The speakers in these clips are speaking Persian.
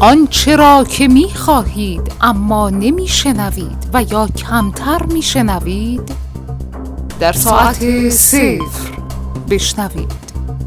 آنچه را که می خواهید اما نمی شنوید و یا کمتر می شنوید در ساعت 0 بشنوید.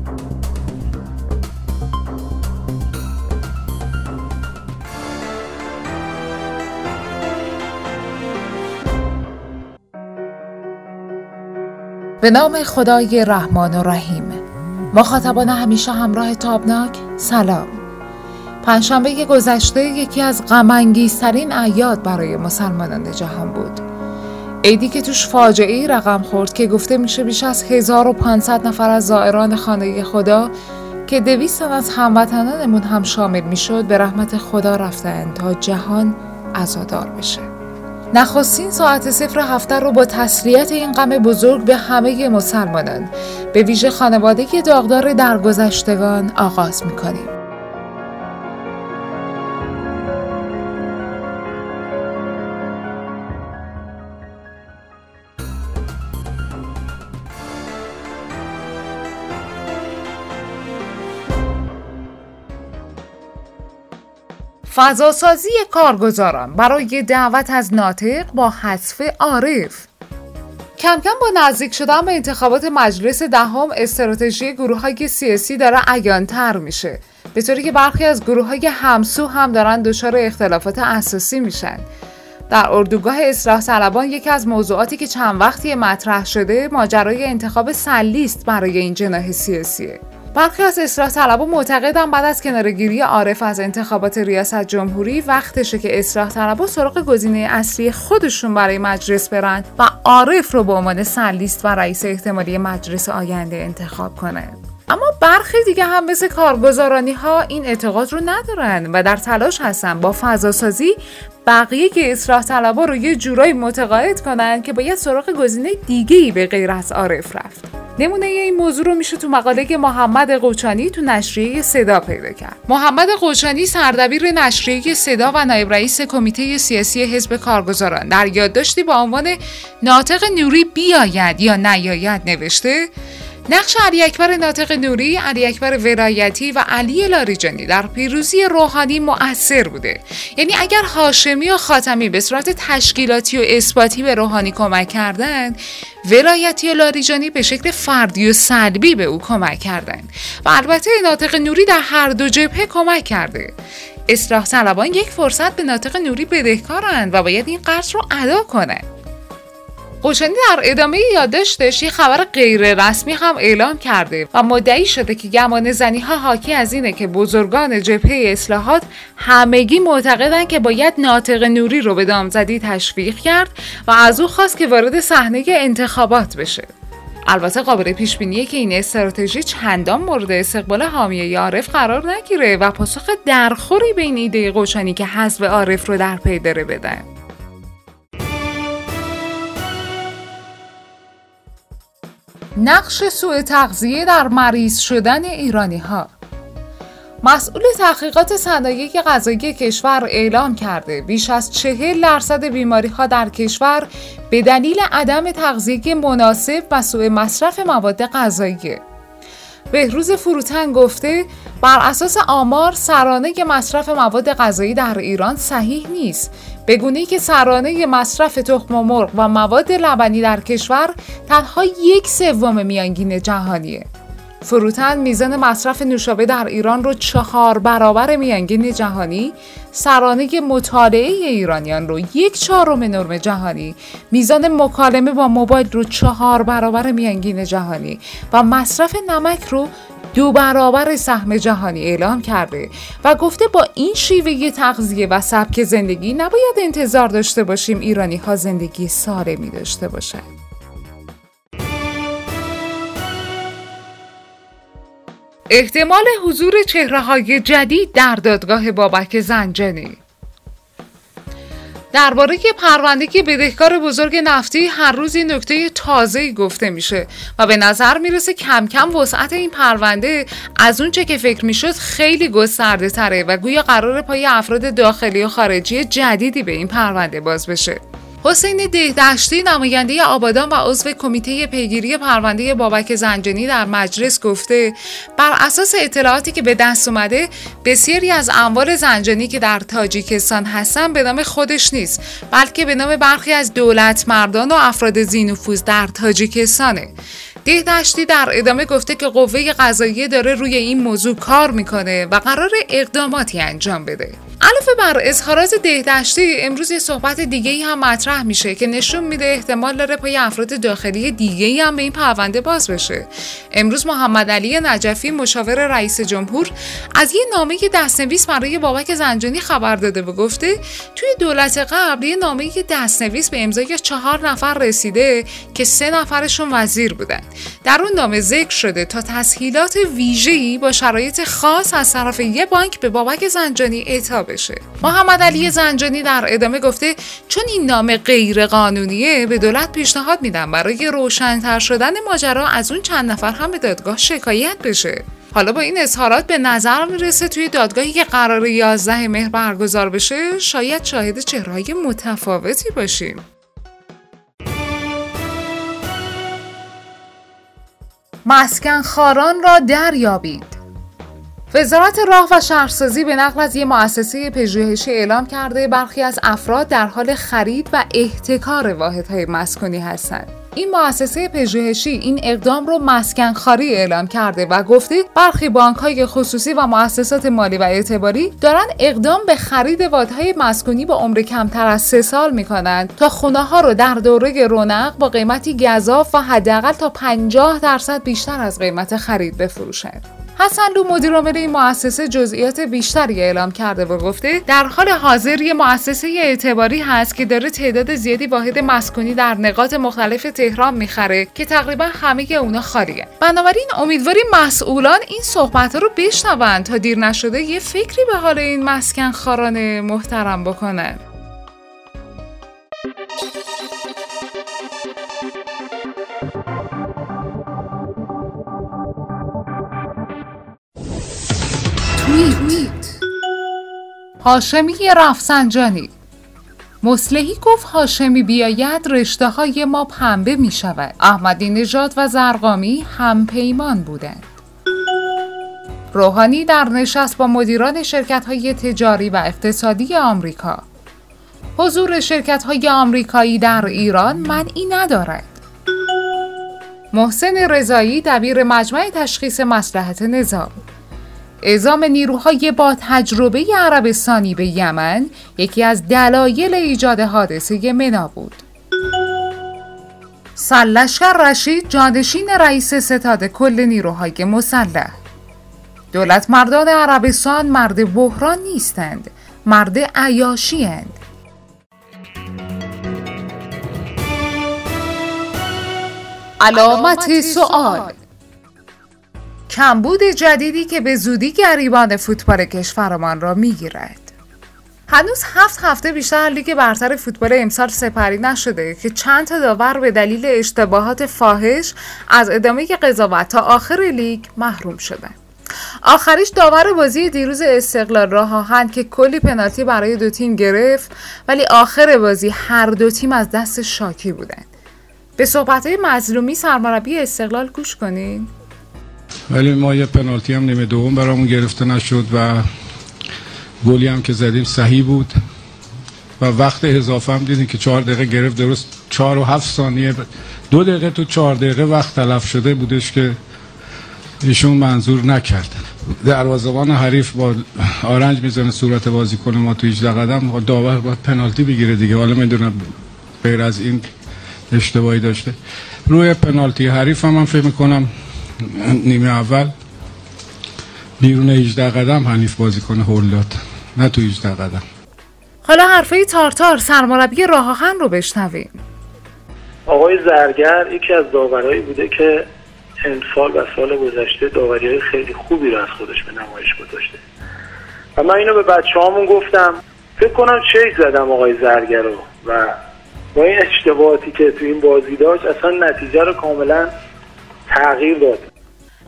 به نام خدای رحمان و رحیم. مخاطبان همیشه همراه تابناک، سلام. پنجشنبه گذشته یکی از غم‌انگیزترین اعیاد برای مسلمانان جهان بود. عیدی که توش فاجعه‌ای رقم خورد که گفته میشه بیش از 1500 نفر از زائران خانه خدا که 200 تن از هموطنانمون هم شامل میشد به رحمت خدا رفتن تا جهان عزادار بشه. نخستین ساعت 0 هفته رو با تسلیت این غم بزرگ به همه مسلمانان، به ویژه خانواده داغدار درگذشتگان آغاز میکنیم. فضاسازی کارگزاران برای دعوت از ناطق با حذف عارف. کم کم با نزدیک شدن به انتخابات مجلس دهم استراتژی گروه‌های سیاسی داره عیان‌تر میشه، به طوری که برخی از گروه‌های همسو هم دارن دچار اختلافات اساسی میشن. در اردوگاه اصلاح طلبان یکی از موضوعاتی که چند وقتی مطرح شده ماجرای انتخاب سلی است برای این جناح سیاسیه. برخی از اصلاح طلبان معتقدن بعد از کناره‌گیری عارف از انتخابات ریاست جمهوری وقتشه که اصلاح طلبان سراغ گزینه اصلی خودشون برای مجلس برن و عارف رو به عنوان سلیست و رئیس احتمالی مجلس آینده انتخاب کنن. اما برخی دیگه هم مثل کارگزارانی ها این اعتقاد رو ندارن و در تلاش هستن با فضاسازی بقیه که اصلاح طلبان رو یه جورایی متقاعد کنن که باید سراغ گزینه دیگه‌ای به غیر از عارف رفت. نمونه این موضوع رو میشه تو مقاله محمد قوچانی تو نشریه صدا پیدا کرد. محمد قوچانی سردبیر نشریه صدا و نایب رئیس کمیته سیاسی حزب کارگزاران در یادداشتی با عنوان ناطق نوری بیاید یا نیاید نوشته: نقش علی اکبر ناطق نوری، علی اکبر ولایتی و علی لاریجانی در پیروزی روحانی مؤثر بوده. یعنی اگر هاشمی و خاتمی به صورت تشکیلاتی و اثباتی به روحانی کمک کردن، ولایتی و لاریجانی به شکل فردی و سلبی به او کمک کردن و البته ناطق نوری در هر دو جبهه کمک کرده. اصلاح طلبان یک فرصت به ناطق نوری بدهکارند و باید این قرض رو ادا کنند. قوچانی در ادامه یادداشتش یه خبر غیر رسمی هم اعلام کرده و مدعی شده که گمان زنی ها حاکی از اینه که بزرگان جبهه اصلاحات همگی معتقدن که باید ناطق نوری رو به دامزدی تشویق کرد و از او خواست که وارد صحنه انتخابات بشه. البته قابل پیش بینیه که این استراتژی چندان مورد استقبال حامیه عارف قرار نگیره و پاسخ درخوری به این ایده قوچانی که حذف عارف رو در پی داره بدن. نقش سوء تغذیه در مریض شدن ایرانی‌ها. مسئول تحقیقات صنایع غذایی کشور اعلام کرده بیش از 40% بیماری‌ها در کشور به دلیل عدم تغذیه مناسب و سوء مصرف مواد غذایی. بهروز فروتن گفته بر اساس آمار سرانه مصرف مواد غذایی در ایران صحیح نیست، به گونه‌ای که سرانه مصرف تخم مرغ و مواد لبنی در کشور تنها 1/3 میانگین جهانیه. فروتن میزان مصرف نوشابه در ایران رو 4 برابر میانگین جهانی، سرانه مطالعه ایرانیان رو 1/4 نرم جهانی، میزان مکالمه با موبایل رو 4 برابر میانگین جهانی و مصرف نمک رو 2 برابر سهم جهانی اعلام کرده و گفته با این شیوه تغذیه و سبک زندگی نباید انتظار داشته باشیم ایرانی ها زندگی سالمی داشته باشند. احتمال حضور چهره‌های جدید در دادگاه بابک زنجانی. درباره پرونده بدهکار بزرگ نفتی هر روز این نکته تازه‌ای گفته میشه و به نظر میرسه کم کم وسعت این پرونده از اون چه که فکر میشد خیلی گسترده تره و گویا قراره پای افراد داخلی و خارجی جدیدی به این پرونده باز بشه. حسین دهدشتی نماینده آبادان و عضو کمیته پیگیری پرونده بابک زنجانی در مجلس گفته بر اساس اطلاعاتی که به دست اومده بسیاری از اموال زنجانی که در تاجیکستان هستن به نام خودش نیست، بلکه به نام برخی از دولتمردان و افراد ذی‌نفوذ در تاجیکستانه. دهدشتی در ادامه گفته که قوه قضاییه داره روی این موضوع کار میکنه و قرار اقداماتی انجام بده. علاوه بر اظهارات دهدشتی، امروز یه صحبت دیگه‌ای هم مطرح میشه که نشون میده احتمال داره پای افراد داخلی دیگه‌ای هم به این پرونده باز بشه. امروز محمد علی نجفی مشاور رئیس جمهور از یه نامه دستنویس برای بابک زنجانی خبر داده و گفته توی دولت قبل یه نامه دستنویس به امضای 4 نفر رسیده که 3 نفرشون وزیر بودن. در اون نامه ذکر شده تا تسهیلات ویژه‌ای با شرایط خاص از طرف یه بانک به بابک زنجانی اعطا بشه. محمد علی زنجانی در ادامه گفته چون این نامه غیر قانونیه به دولت پیشنهاد میدم برای روشن‌تر شدن ماجرا از اون چند نفر هم به دادگاه شکایت بشه. حالا با این اظهارات به نظر میرسه توی دادگاهی که قرار 11 مهر برگزار بشه شاید شاهد چهره‌های متفاوتی باشیم. مسکن خواران را دریابید. وزارت راه و شهرسازی به نقل از یک مؤسسه پژوهشی اعلام کرده برخی از افراد در حال خرید و احتکار واحدهای مسکونی هستند. این مؤسسه پژوهشی این اقدام رو مسکن خواری اعلام کرده و گفته برخی بانک‌های خصوصی و مؤسسات مالی و اعتباری دارن اقدام به خرید واحدهای مسکونی با عمر کمتر از 3 سال می‌کنند تا خونه‌ها رو در دوره رونق با قیمتی گزاف و حداقل تا 50% بیشتر از قیمت خرید بفروشند. حسنلو مدیر عامل این مؤسسه جزئیات بیشتری اعلام کرده و گفته در حال حاضر یه مؤسسه اعتباری هست که داره تعداد زیادی واحد مسکونی در نقاط مختلف تهران میخره که تقریبا همه اونا خالیه. بنابراین امیدواریم مسئولان این صحبت‌ها رو بشنون تا دیر نشده یه فکری به حال این مسکن خواران محترم بکنن. هاشمی رفسنجانی: مصلحی گفت هاشمی بیاید رشته های ما پنبه می شود. احمدی نژاد و زرقامی هم پیمان بودند. روحانی در نشست با مدیران شرکت های تجاری و اقتصادی آمریکا: حضور شرکت های آمریکایی در ایران معنی ندارد. محسن رضایی دبیر مجمع تشخیص مصلحت نظام: اعزام نیروهای با تجربه عربستانی به یمن یکی از دلایل ایجاد حادثه منا بود. سرلشکر رشید جانشین رئیس ستاد کل نیروهای مسلح: دولت مردان عربستان مرد بحران نیستند، مرد عیاشی اند. علامت سوال: کمبود جدیدی که به زودی گریبان فوتبال کشورمان را میگیرد. هنوز 7 هفته بیشتر لیگ برتر فوتبال امسال سپری نشده که چند تا داور به دلیل اشتباهات فاحش از ادامه قضاوت تا آخر لیگ محروم شدند. آخریش داور بازی دیروز استقلال راه آهن که کلی پنالتی برای 2 تیم گرفت، ولی آخر بازی هر 2 تیم از دست شاکی بودند. به صحبت‌های مظلومی سرمربی استقلال گوش کنین. ولی ما یه پنالتی هم نیمه دوم برامون گرفته نشد و گلی هم که زدیم صحیح بود و وقت اضافه هم دیدیم که 4 دقیقه گرفت، درست 4 و 7 ثانیه 2 دقیقه تو 4 دقیقه وقت تلف شده بودش که ایشون منظور نکرد. دروازه‌بان حریف با آرنج میزنه صورت بازیکن ما تو 18 قدم، داور باید پنالتی بگیره دیگه. حالا میدونم غیر از این اشتباهی داشته. روی پنالتی حریف هم من فکر میکنم نیمه اول بیرون 18 قدم حنیف بازیکن هول داد، نه تو 18 قدم. حالا حرفای تارتار سرمربی راه آهن رو بشنویم. آقای زرگر یکی از داورایی بوده که امسال و سال گذشته داوری‌های خیلی خوبی رو از خودش به نمایش گذاشته و من اینو به بچه‌هامون گفتم، فکر کنم چیک زدم آقای زرگر رو و با این اشتباهاتی که تو این بازی داشت اصلا نتیجه رو کاملا تغییر داد.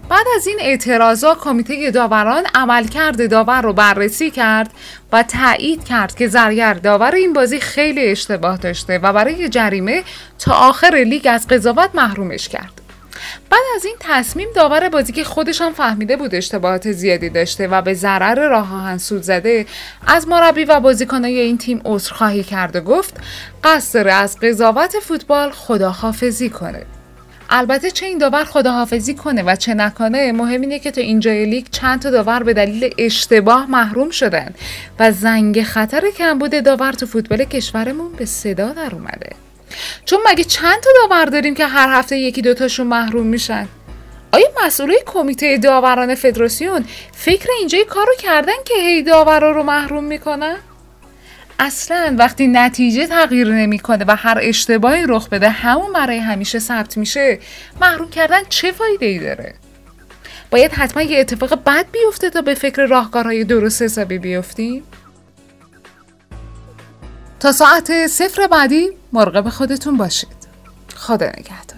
بعد از این اعتراضات کمیته داوران عملکرد داور رو بررسی کرد و تایید کرد که زرگر داور این بازی خیلی اشتباه داشته و برای جریمه تا آخر لیگ از قضاوت محرومش کرد. بعد از این تصمیم داور بازی که خودش هم فهمیده بود اشتباهات زیادی داشته و به ضرر راه آهن سود زده، از مربی و بازیکنای این تیم عذرخواهی کرد و گفت قصد داره از قضاوت فوتبال خداحافظی کنه. البته چه این داور خداحافظی کنه و چه نکنه، مهم اینه که تا اینجای لیگ چند تا داور به دلیل اشتباه محروم شدن و زنگ خطر کمبود داور تو فوتبال کشورمون به صدا در اومده. چون مگه چند تا داور داریم که هر هفته یکی دوتاشون محروم میشن؟ آیا مسئولای کمیته داوران فدراسیون فکر اینجای کارو کردن که هی داورا رو محروم میکنن؟ اصلا وقتی نتیجه تغییر نمیکنه و هر اشتباهی رخ بده همون برای همیشه ثبت میشه، محروم کردن چه فایده‌ای داره؟ باید حتما یه اتفاق بد بیفته تا به فکر راهکارهای درست حسابی بیفتیم؟ تا ساعت 0 بعدی مراقب خودتون باشید. خدا نگهدار.